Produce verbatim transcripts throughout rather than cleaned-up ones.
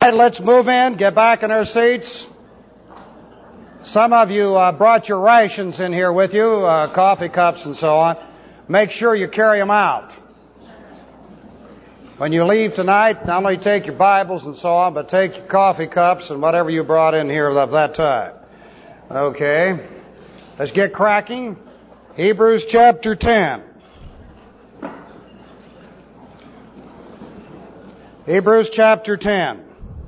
Let's move in, get back in our seats. Some of you uh, brought your rations in here with you, uh, coffee cups and so on. Make sure you carry them out. When you leave tonight, not only take your Bibles and so on, but take your coffee cups and whatever you brought in here of that time. Okay. Let's get cracking. Hebrews chapter ten. Hebrews chapter ten.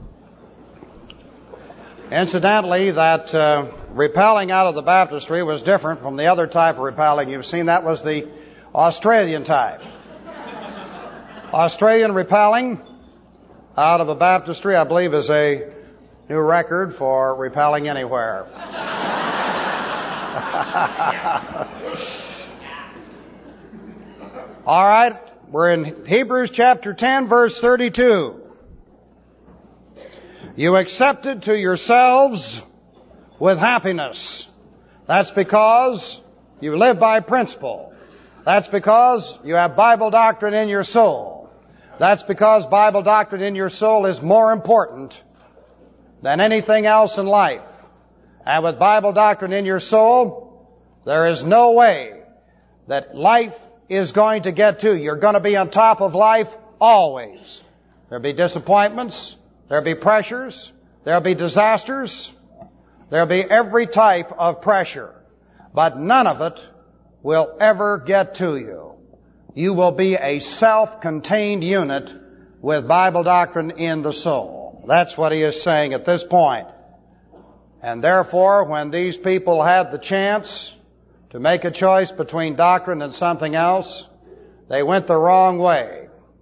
Incidentally, that uh, repelling out of the baptistry was different from the other type of repelling you've seen. That was the Australian type. Australian repelling out of a baptistry, I believe, is a new record for repelling anywhere. All right, we're in Hebrews chapter ten, verse thirty-two. You accepted to yourselves with happiness. That's because you live by principle. That's because you have Bible doctrine in your soul. That's because Bible doctrine in your soul is more important than anything else in life. And with Bible doctrine in your soul, there is no way that life is going to get to you. You're going to be on top of life always. There'll be disappointments. There'll be pressures. There'll be disasters. There'll be every type of pressure. But none of it will ever get to you. You will be a self-contained unit with Bible doctrine in the soul. That's what he is saying at this point. And therefore, when these people had the chance to make a choice between doctrine and something else, they went the wrong way.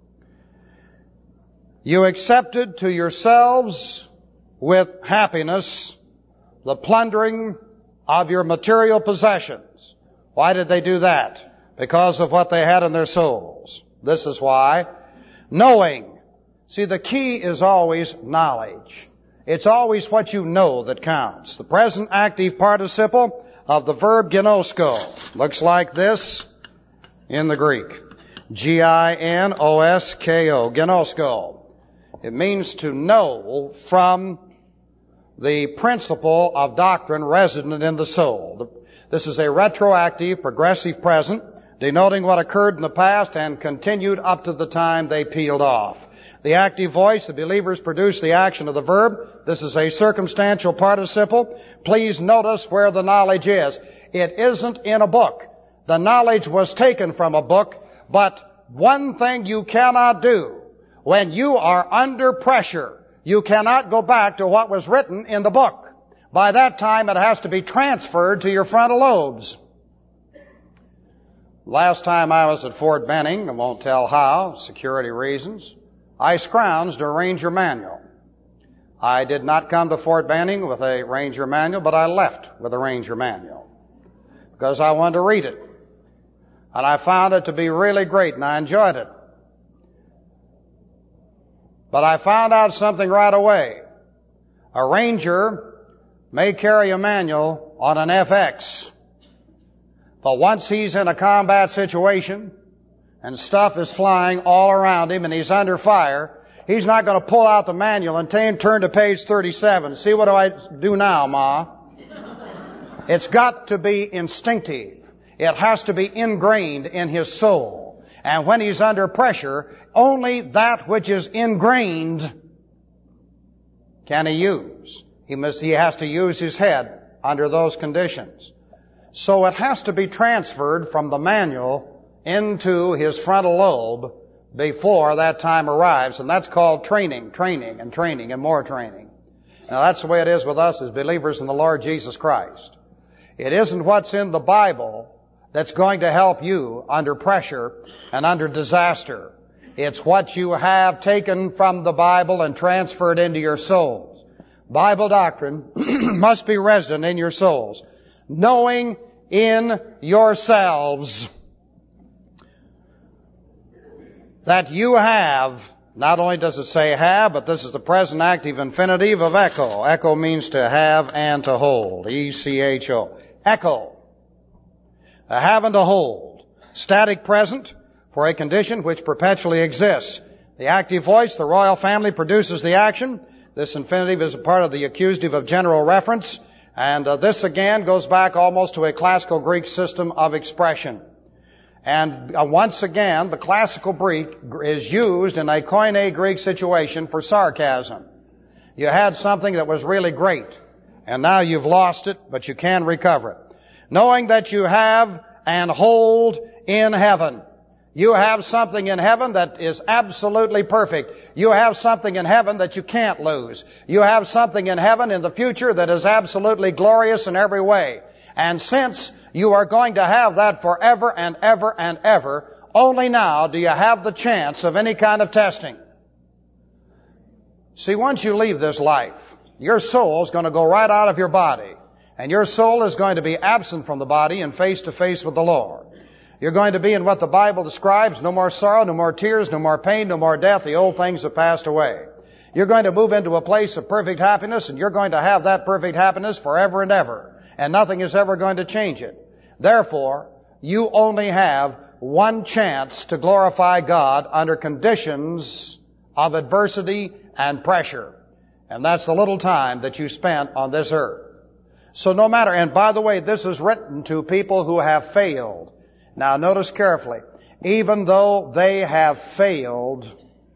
You accepted to yourselves with happiness the plundering of your material possessions. Why did they do that? Because of what they had in their souls. This is why. Knowing. See, the key is always knowledge. It's always what you know that counts. The present active participle of the verb ginosko looks like this in the Greek. G I N O S K O, ginosko. It means to know from the principle of doctrine resident in the soul. This is a retroactive, progressive present, denoting what occurred in the past and continued up to the time they peeled off. The active voice, the believers produce the action of the verb. This is a circumstantial participle. Please notice where the knowledge is. It isn't in a book. The knowledge was taken from a book, but one thing you cannot do when you are under pressure, you cannot go back to what was written in the book. By that time, it has to be transferred to your frontal lobes. Last time I was at Fort Benning, I won't tell how, security reasons, I scrounged a Ranger manual. I did not come to Fort Benning with a Ranger manual, but I left with a Ranger manual because I wanted to read it. And I found it to be really great, and I enjoyed it. But I found out something right away. A Ranger may carry a manual on an F X, but once he's in a combat situation and stuff is flying all around him and he's under fire, he's not going to pull out the manual and t- turn to page thirty-seven. See, what do I do now, Ma? It's got to be instinctive. It has to be ingrained in his soul. And when he's under pressure, only that which is ingrained can he use. He must, he has to use his head under those conditions. So it has to be transferred from the manual into his frontal lobe before that time arrives. And that's called training, training, and training, and more training. Now that's the way it is with us as believers in the Lord Jesus Christ. It isn't what's in the Bible that's going to help you under pressure and under disaster. It's what you have taken from the Bible and transferred into your souls. Bible doctrine must be resident in your souls. Knowing in yourselves that you have, not only does it say have, but this is the present active infinitive of echo. Echo means to have and to hold. E C H O. Echo. A have and to hold. Static present for a condition which perpetually exists. The active voice, the royal family, produces the action. This infinitive is a part of the accusative of general reference, and uh, this again goes back almost to a classical Greek system of expression. And uh, once again, the classical Greek is used in a Koine Greek situation for sarcasm. You had something that was really great, and now you've lost it, but you can recover it. Knowing that you have and hold in heaven. You have something in heaven that is absolutely perfect. You have something in heaven that you can't lose. You have something in heaven in the future that is absolutely glorious in every way. And since you are going to have that forever and ever and ever, only now do you have the chance of any kind of testing. See, once you leave this life, your soul is going to go right out of your body. And your soul is going to be absent from the body and face to face with the Lord. You're going to be in what the Bible describes, no more sorrow, no more tears, no more pain, no more death. The old things have passed away. You're going to move into a place of perfect happiness, and you're going to have that perfect happiness forever and ever. And nothing is ever going to change it. Therefore, you only have one chance to glorify God under conditions of adversity and pressure. And that's the little time that you spent on this earth. So no matter, and by the way, this is written to people who have failed. Now notice carefully, even though they have failed,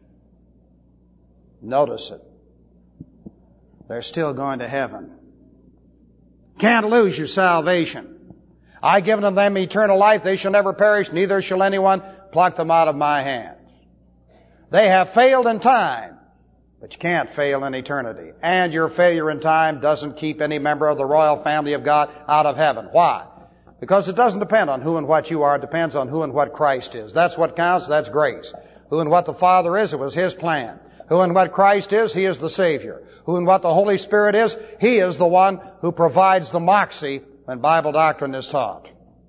notice it, they're still going to heaven. Can't lose your salvation. I give unto them eternal life, they shall never perish, neither shall anyone pluck them out of my hand. They have failed in time, but you can't fail in eternity. And your failure in time doesn't keep any member of the royal family of God out of heaven. Why? Because it doesn't depend on who and what you are. It depends on who and what Christ is. That's what counts. That's grace. Who and what the Father is, it was His plan. Who and what Christ is, He is the Savior. Who and what the Holy Spirit is, He is the one who provides the moxie when Bible doctrine is taught.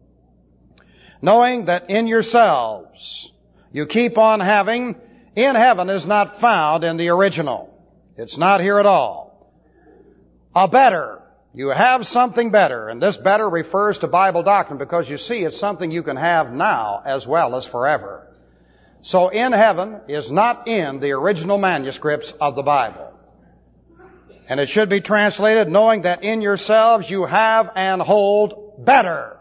Knowing that in yourselves you keep on having, in heaven is not found in the original. It's not here at all. A better. You have something better, and this better refers to Bible doctrine because you see it's something you can have now as well as forever. So in heaven is not in the original manuscripts of the Bible. And it should be translated, knowing that in yourselves you have and hold better.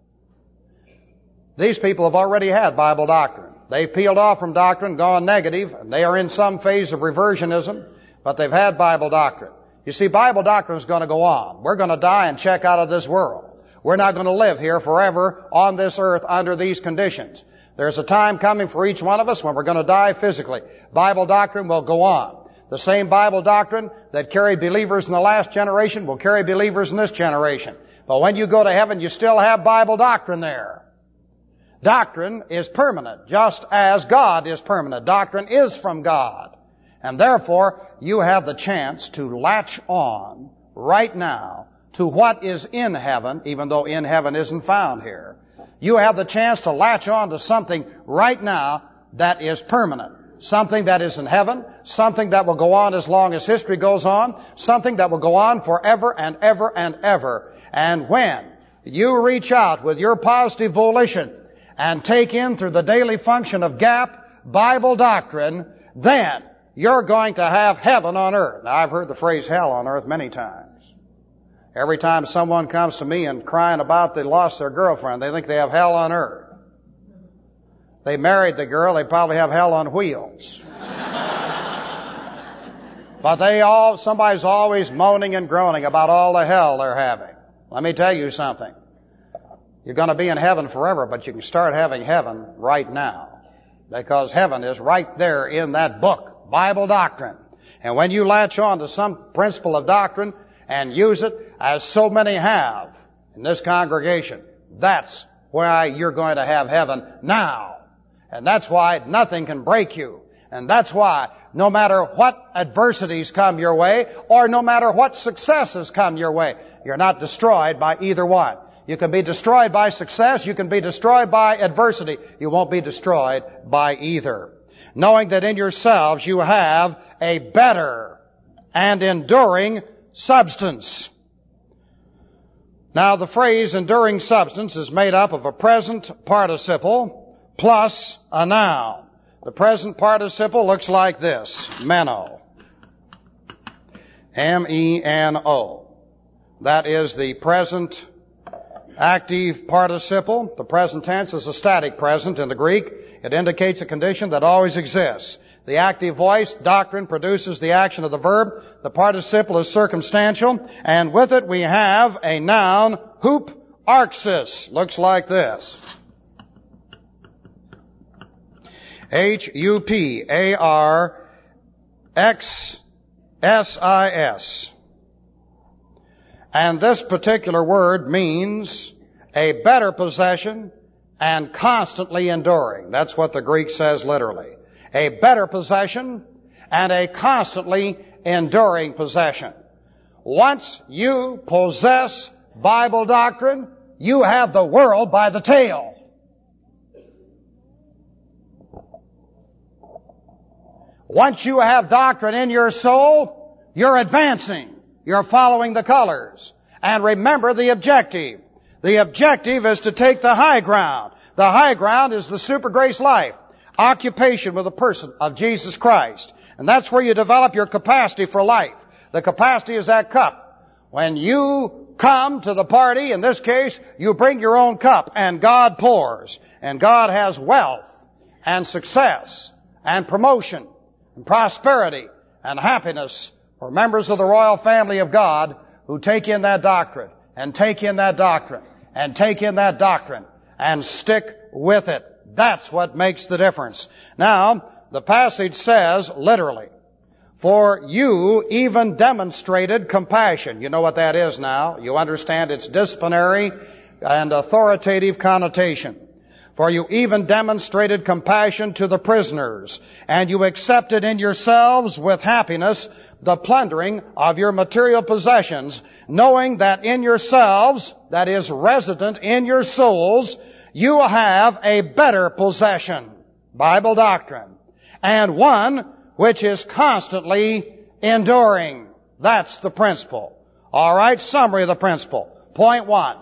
These people have already had Bible doctrine. They've peeled off from doctrine, gone negative, and they are in some phase of reversionism, but they've had Bible doctrine. You see, Bible doctrine is going to go on. We're going to die and check out of this world. We're not going to live here forever on this earth under these conditions. There's a time coming for each one of us when we're going to die physically. Bible doctrine will go on. The same Bible doctrine that carried believers in the last generation will carry believers in this generation. But when you go to heaven, you still have Bible doctrine there. Doctrine is permanent, just as God is permanent. Doctrine is from God. And therefore, you have the chance to latch on right now to what is in heaven, even though in heaven isn't found here. You have the chance to latch on to something right now that is permanent. Something that is in heaven, something that will go on as long as history goes on, something that will go on forever and ever and ever. And when you reach out with your positive volition and take in through the daily function of G A P, Bible doctrine, then you're going to have heaven on earth. Now, I've heard the phrase hell on earth many times. Every time someone comes to me and crying about they lost their girlfriend, they think they have hell on earth. They married the girl, they probably have hell on wheels. But they all, somebody's always moaning and groaning about all the hell they're having. Let me tell you something. You're going to be in heaven forever, but you can start having heaven right now. Because heaven is right there in that book. Bible doctrine. And when you latch on to some principle of doctrine and use it, as so many have in this congregation, that's why you're going to have heaven now. And that's why nothing can break you. And that's why no matter what adversities come your way, or no matter what successes come your way, you're not destroyed by either one. You can be destroyed by success, you can be destroyed by adversity. You won't be destroyed by either. Knowing that in yourselves you have a better and enduring substance. Now, the phrase enduring substance is made up of a present participle plus a noun. The present participle looks like this, meno. M E N O. That is the present active participle. The present tense is a static present in the Greek. It indicates a condition that always exists. The active voice, doctrine, produces the action of the verb. The participle is circumstantial. And with it we have a noun, huparxis. Looks like this. H U P A R X S I S. And this particular word means a better possession and constantly enduring. That's what the Greek says literally. A better possession and a constantly enduring possession. Once you possess Bible doctrine, you have the world by the tail. Once you have doctrine in your soul, you're advancing. You're following the colors. And remember the objective. The objective is to take the high ground. The high ground is the super grace life. Occupation with the person of Jesus Christ. And that's where you develop your capacity for life. The capacity is that cup. When you come to the party, in this case, you bring your own cup and God pours. And God has wealth and success and promotion and prosperity and happiness for members of the royal family of God who take in that doctrine and take in that doctrine and take in that doctrine and stick with it. That's what makes the difference. Now, the passage says, literally, for you even demonstrated compassion. You know what that is now. You understand its disciplinary and authoritative connotation. For you even demonstrated compassion to the prisoners, and you accepted in yourselves with happiness the plundering of your material possessions, knowing that in yourselves, that is resident in your souls, you have a better possession, Bible doctrine, and one which is constantly enduring. That's the principle. All right, summary of the principle. Point one.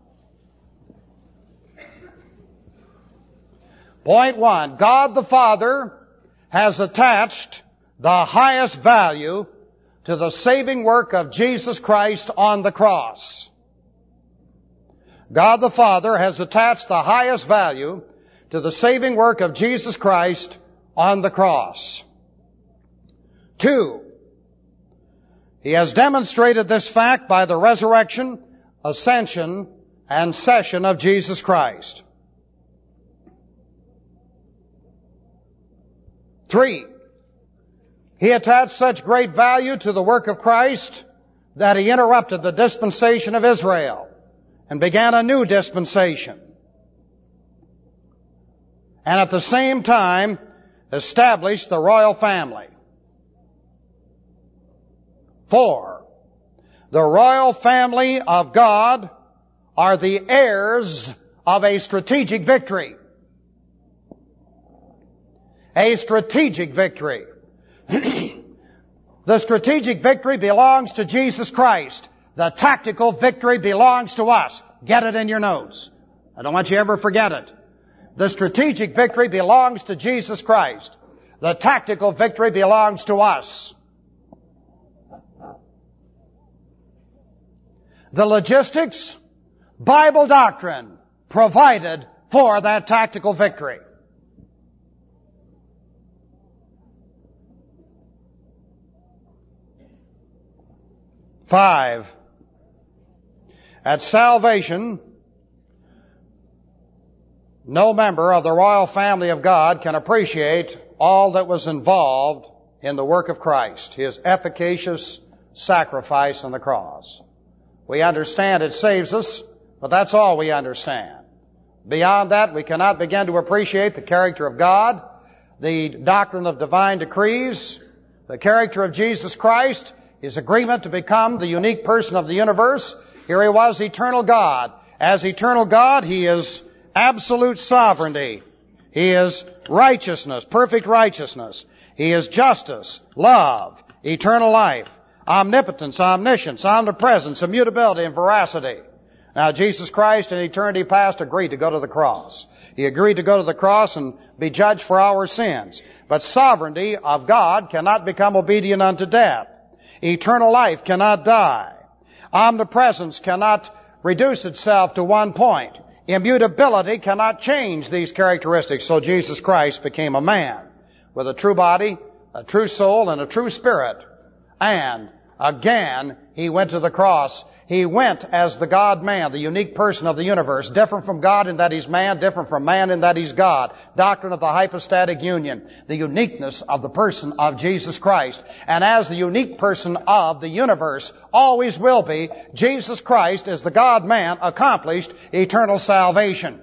Point one, God the Father has attached the highest value to the saving work of Jesus Christ on the cross. God the Father has attached the highest value to the saving work of Jesus Christ on the cross. Two, He has demonstrated this fact by the resurrection, ascension, and session of Jesus Christ. Three, He attached such great value to the work of Christ that He interrupted the dispensation of Israel and began a new dispensation. And at the same time, established the royal family. Four, the royal family of God are the heirs of a strategic victory. A strategic victory. The strategic victory belongs to Jesus Christ. The tactical victory belongs to us. Get it in your notes. I don't want you to ever forget it. The strategic victory belongs to Jesus Christ. The tactical victory belongs to us. The logistics, Bible doctrine provided for that tactical victory. Five, at salvation, no member of the royal family of God can appreciate all that was involved in the work of Christ, His efficacious sacrifice on the cross. We understand it saves us, but that's all we understand. Beyond that, we cannot begin to appreciate the character of God, the doctrine of divine decrees, the character of Jesus Christ, His agreement to become the unique person of the universe. Here He was, eternal God. As eternal God, He is absolute sovereignty. He is righteousness, perfect righteousness. He is justice, love, eternal life, omnipotence, omniscience, omnipresence, immutability, and veracity. Now, Jesus Christ in eternity past agreed to go to the cross. He agreed to go to the cross and be judged for our sins. But sovereignty of God cannot become obedient unto death. Eternal life cannot die. Omnipresence cannot reduce itself to one point. Immutability cannot change these characteristics. So Jesus Christ became a man with a true body, a true soul, and a true spirit. And again, he went to the cross. He went as the God-man, the unique person of the universe, different from God in that he's man, different from man in that he's God. Doctrine of the hypostatic union, the uniqueness of the person of Jesus Christ. And as the unique person of the universe always will be, Jesus Christ, as the God-man, accomplished eternal salvation.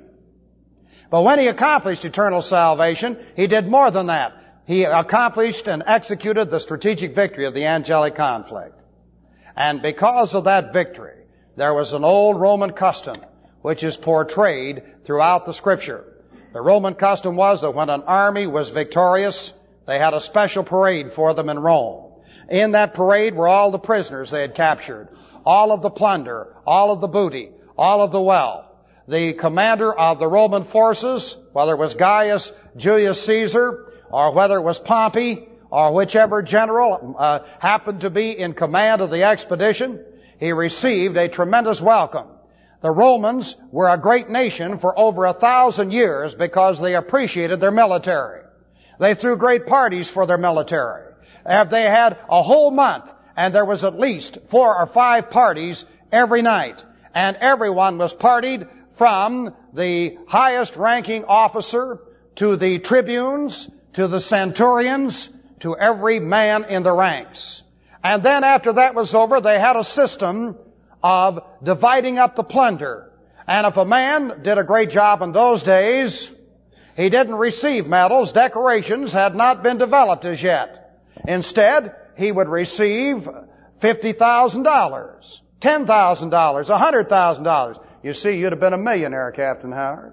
But when he accomplished eternal salvation, he did more than that. He accomplished and executed the strategic victory of the angelic conflict. And because of that victory, there was an old Roman custom which is portrayed throughout the Scripture. The Roman custom was that when an army was victorious, they had a special parade for them in Rome. In that parade were all the prisoners they had captured, all of the plunder, all of the booty, all of the wealth. The commander of the Roman forces, whether it was Gaius Julius Caesar or whether it was Pompey, or whichever general uh, happened to be in command of the expedition, he received a tremendous welcome. The Romans were a great nation for over a thousand years because they appreciated their military. They threw great parties for their military. They had a whole month, and there was at least four or five parties every night. And everyone was partied from the highest ranking officer to the tribunes, to the centurions, to every man in the ranks. And then after that was over, they had a system of dividing up the plunder. And if a man did a great job in those days, he didn't receive medals. Decorations had not been developed as yet. Instead, he would receive fifty thousand dollars, ten thousand dollars, one hundred thousand dollars. You see, you'd have been a millionaire, Captain Howard.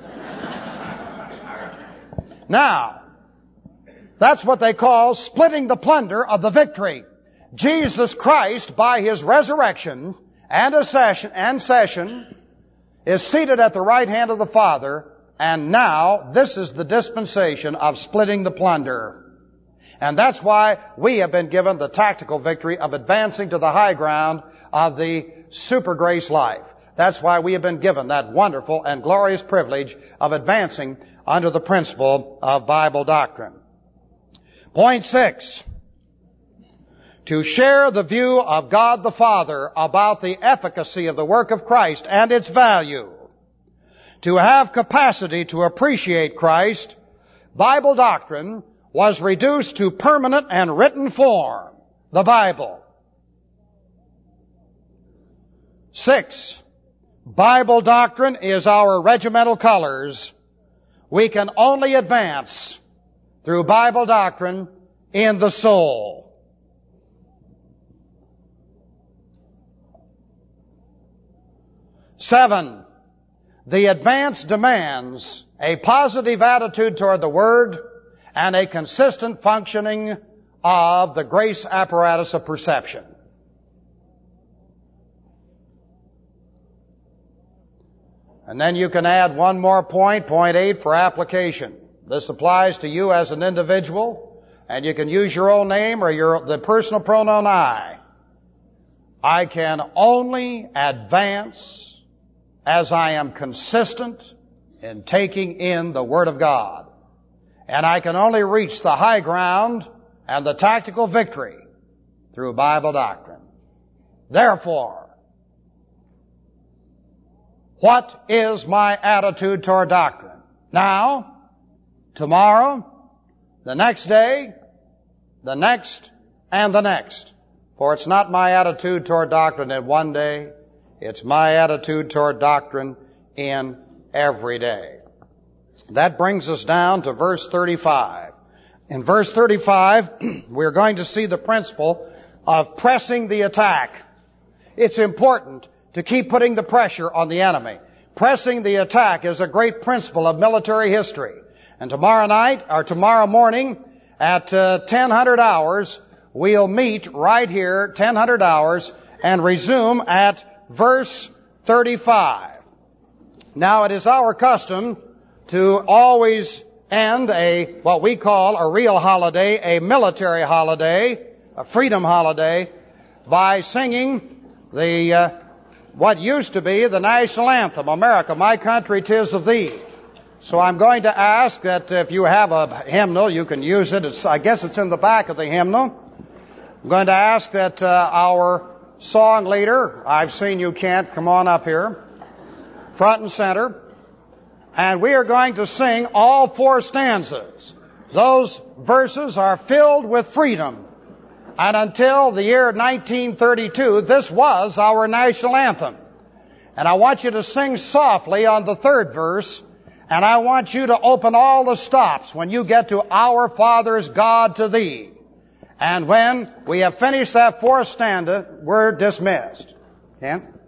Now, that's what they call splitting the plunder of the victory. Jesus Christ, by his resurrection and ascension, and session, is seated at the right hand of the Father, and now this is the dispensation of splitting the plunder. And that's why we have been given the tactical victory of advancing to the high ground of the super grace life. That's why we have been given that wonderful and glorious privilege of advancing under the principle of Bible doctrine. Point six, to share the view of God the Father about the efficacy of the work of Christ and its value. To have capacity to appreciate Christ, Bible doctrine was reduced to permanent and written form, the Bible. Six, Bible doctrine is our regimental colors. We can only advance through Bible doctrine in the soul. Seven, the advance demands a positive attitude toward the Word and a consistent functioning of the grace apparatus of perception. And then you can add one more point, point eight, for application. This applies to you as an individual, and you can use your own name or your the personal pronoun I. I can only advance as I am consistent in taking in the Word of God. And I can only reach the high ground and the tactical victory through Bible doctrine. Therefore, what is my attitude toward doctrine? Now, tomorrow, the next day, the next, and the next. For it's not my attitude toward doctrine in one day, it's my attitude toward doctrine in every day. That brings us down to verse thirty-five. In verse thirty-five, we're going to see the principle of pressing the attack. It's important to keep putting the pressure on the enemy. Pressing the attack is a great principle of military history. And tomorrow night, or tomorrow morning, at uh, ten hundred hours, we'll meet right here, ten hundred hours, and resume at verse thirty-five. Now, it is our custom to always end a, what we call a real holiday, a military holiday, a freedom holiday by singing the uh, what used to be the national anthem, America, My Country, 'Tis of Thee. So I'm going to ask that if you have a hymnal, you can use it. It's, I guess it's in the back of the hymnal. I'm going to ask that uh, our song leader, I've seen you, Kent, come on up here, front and center. And we are going to sing all four stanzas. Those verses are filled with freedom. And until the year nineteen thirty-two, this was our national anthem. And I want you to sing softly on the third verse. And I want you to open all the stops when you get to Our Father's God to Thee. And when we have finished that fourth stanza, we're dismissed. Ken?